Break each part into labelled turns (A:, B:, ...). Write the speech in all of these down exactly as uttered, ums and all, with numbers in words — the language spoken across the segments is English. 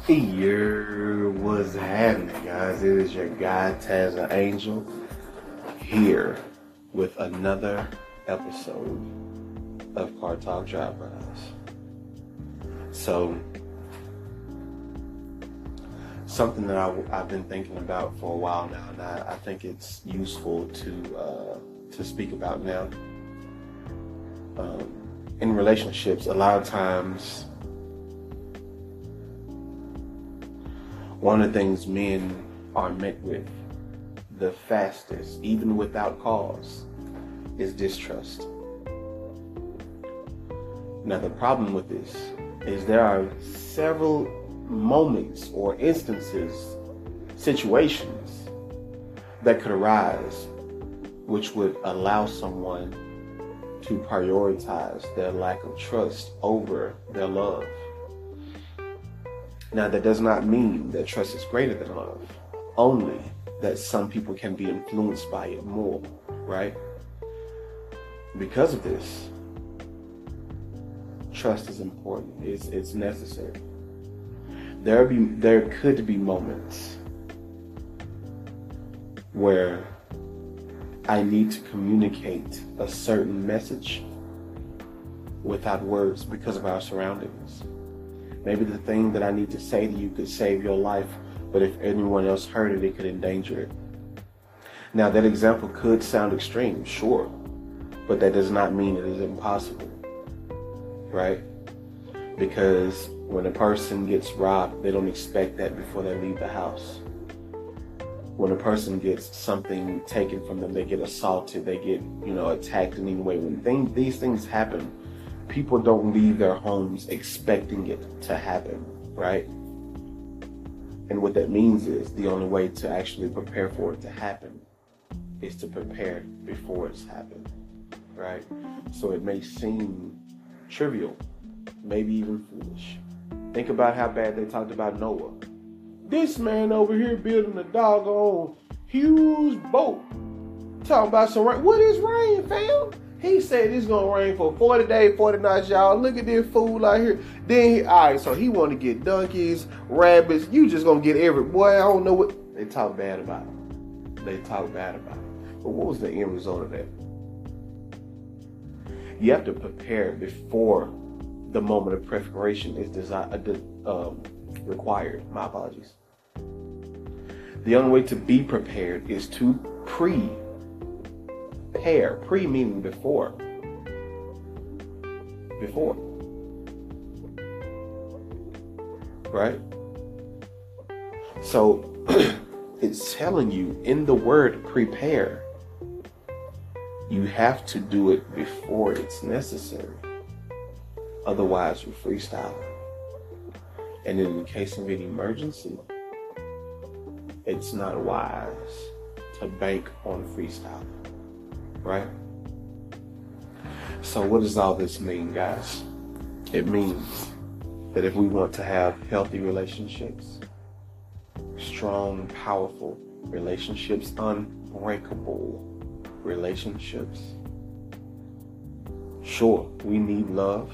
A: Here was happening, guys. It is your guy Taz the Angel here with another episode of Car Talk Drive-Bys. So, something that I, I've been thinking about for a while now, and I, I think it's useful to uh, to speak about now. Um, in relationships, a lot of times, one of the things men are met with the fastest, even without cause, is distrust. Now, the problem with this is there are several moments or instances, situations that could arise which would allow someone to prioritize their lack of trust over their love. Now, that does not mean that trust is greater than love, only that some people can be influenced by it more, right? Because of this, trust is important. It's, it's necessary. There be there could be moments where I need to communicate a certain message without words because of our surroundings. Maybe the thing that I need to say to you could save your life, but if anyone else heard it, it could endanger it. Now, that example could sound extreme, sure, but that does not mean it is impossible, right? Because when a person gets robbed, they don't expect that before they leave the house. When a person gets something taken from them, they get assaulted, they get, you know, attacked in any way. When things, these things happen, people don't leave their homes expecting it to happen, right? And what that means is the only way to actually prepare for it to happen is to prepare before it's happened, right? So it may seem trivial, maybe even foolish. Think about how bad they talked about Noah. This man over here building a doggone huge boat. Talking about some rain. What is rain, fam? He said it's gonna rain for forty days, forty nights, y'all. Look at this fool out here. Then he, all right, so he want to get donkeys, rabbits. You just gonna get every boy. I don't know what they talk bad about him. They talk bad about him. But what was the end result of that? You have to prepare before the moment of preparation is desi- uh, um, required. My apologies. The only way to be prepared is to pre. Prepare. Pre meaning before. Before. Right? So it's telling you in the word prepare, you have to do it before it's necessary. Otherwise, you're freestyling. And in the case of an emergency, it's not wise to bank on freestyling. Right? So what does all this mean, guys? It means that if we want to have healthy relationships, strong, powerful relationships, unbreakable relationships, sure, we need love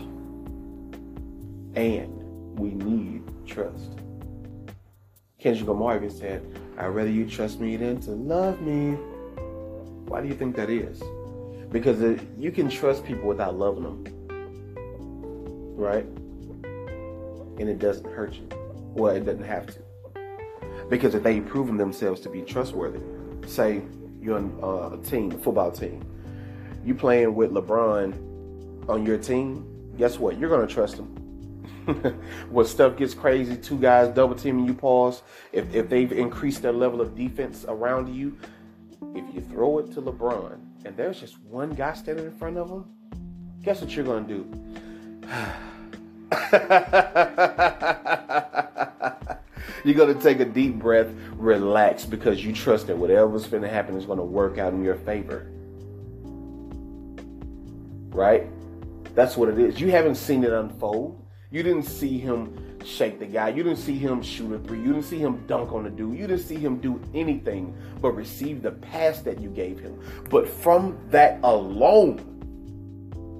A: and we need trust. Kendrick Lamar even said, I'd rather you trust me than to love me. Why do you think that is? Because it, you can trust people without loving them, right? And it doesn't hurt you. Well, it doesn't have to. Because if they've proven themselves to be trustworthy, say you're on uh, a team, a football team, you playing with LeBron on your team, guess what? You're going to trust him. When stuff gets crazy, two guys double teaming you, pause. If, if they've increased their level of defense around you, if you throw it to LeBron and there's just one guy standing in front of him, guess what you're going to do? You're going to take a deep breath, relax, because you trust that whatever's going to happen is going to work out in your favor. Right? That's what it is. You haven't seen it unfold. You didn't see him shake the guy. You didn't see him shoot a three. You didn't see him dunk on the dude. You didn't see him do anything but receive the pass that you gave him. But from that alone,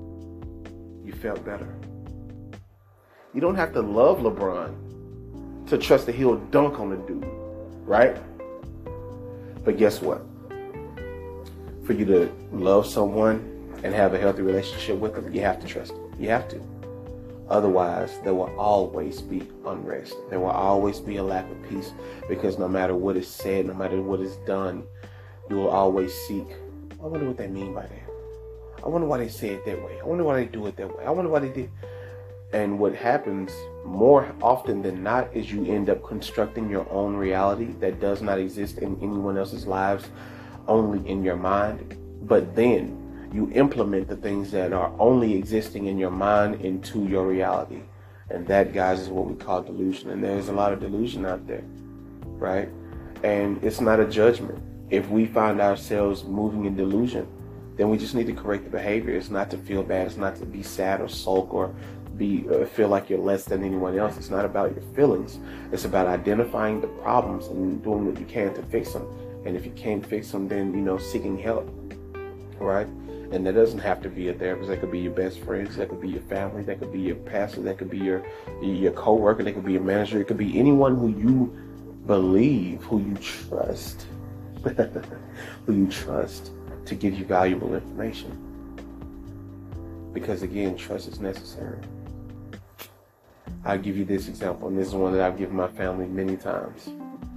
A: you felt better. You don't have to love LeBron to trust that he'll dunk on the dude, right? But guess what? For you to love someone and have a healthy relationship with them, you have to trust them. You have to. Otherwise, there will always be unrest. There will always be a lack of peace, because no matter what is said, no matter what is done, you will always seek, I wonder what they mean by that. I wonder why they say it that way. I wonder why they do it that way. I wonder why they did. And what happens more often than not is you end up constructing your own reality that does not exist in anyone else's lives, only in your mind. But then you implement the things that are only existing in your mind into your reality. And that, guys, is what we call delusion. And there's a lot of delusion out there, right? And it's not a judgment. If we find ourselves moving in delusion, then we just need to correct the behavior. It's not to feel bad. It's not to be sad or sulk or be uh, feel like you're less than anyone else. It's not about your feelings. It's about identifying the problems and doing what you can to fix them. And if you can't fix them, then, you know, seeking help, right? And that doesn't have to be a therapist. That could be your best friends. That could be your family. That could be your pastor. That could be your your coworker. That could be your manager. It could be anyone who you believe, who you trust, who you trust to give you valuable information. Because again, trust is necessary. I'll give you this example, and this is one that I've given my family many times.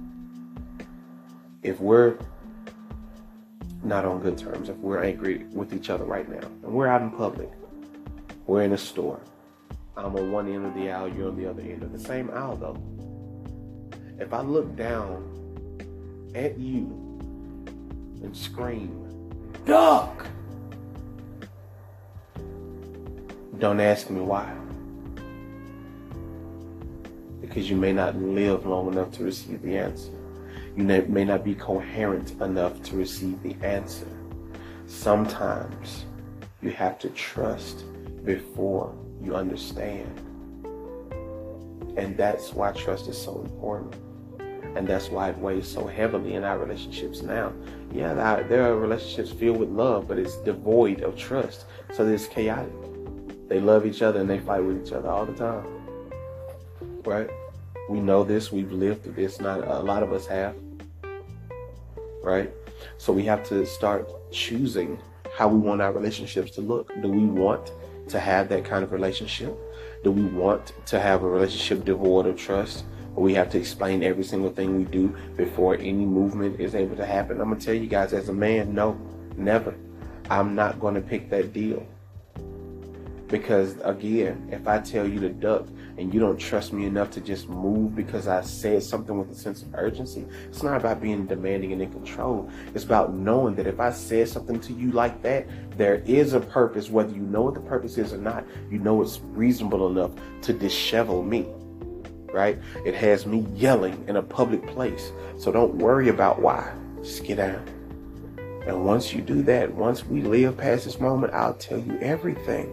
A: If we're not on good terms, if we're angry with each other right now, and we're out in public, we're in a store, I'm on one end of the aisle, you're on the other end of the same aisle though. If I look down at you and scream, "Duck!" don't ask me why. Because you may not live long enough to receive the answer. You may not be coherent enough to receive the answer. Sometimes you have to trust before you understand. And that's why trust is so important. And that's why it weighs so heavily in our relationships now. Yeah, there are relationships filled with love, but it's devoid of trust. So it's chaotic. They love each other and they fight with each other all the time. Right? We know this. We've lived through this. Not a lot of us have. Right? So we have to start choosing how we want our relationships to look. Do we want to have that kind of relationship? Do we want to have a relationship devoid of trust? Where we have to explain every single thing we do before any movement is able to happen? I'm going to tell you guys, as a man, no, never. I'm not going to pick that deal. Because again, if I tell you to duck and you don't trust me enough to just move because I said something with a sense of urgency, it's not about being demanding and in control. It's about knowing that if I said something to you like that, there is a purpose, whether you know what the purpose is or not. You know it's reasonable enough to dishevel me, right? It has me yelling in a public place. So don't worry about why. Just get down. And once you do that, once we live past this moment, I'll tell you everything.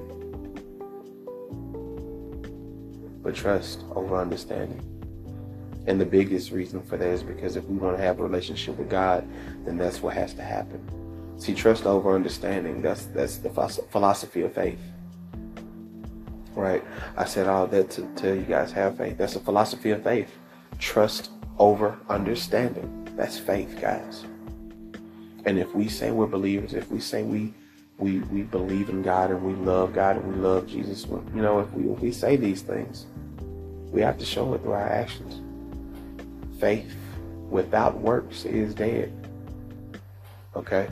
A: But trust over understanding. And the biggest reason for that is because if we want to have a relationship with God, then that's what has to happen. See, trust over understanding, that's that's the philosophy of faith. Right? I said all that to tell you guys have faith. That's a philosophy of faith. Trust over understanding. That's faith, guys. And if we say we're believers, if we say we we we believe in God and we love God and we love Jesus, you know, if we if we say these things, we have to show it through our actions. Faith without works is dead. Okay?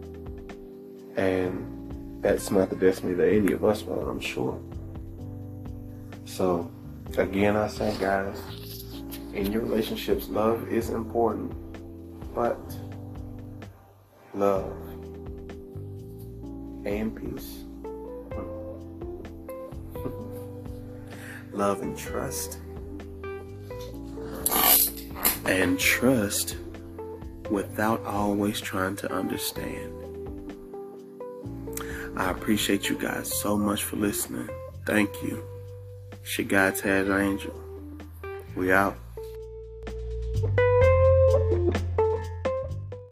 A: And that's not the destiny that any of us want, I'm sure. So, again, I say, guys, in your relationships, love is important, but love and peace, love and trust, and trust without always trying to understand. I appreciate you guys so much for listening. Thank you. It's your God's Angel. We out.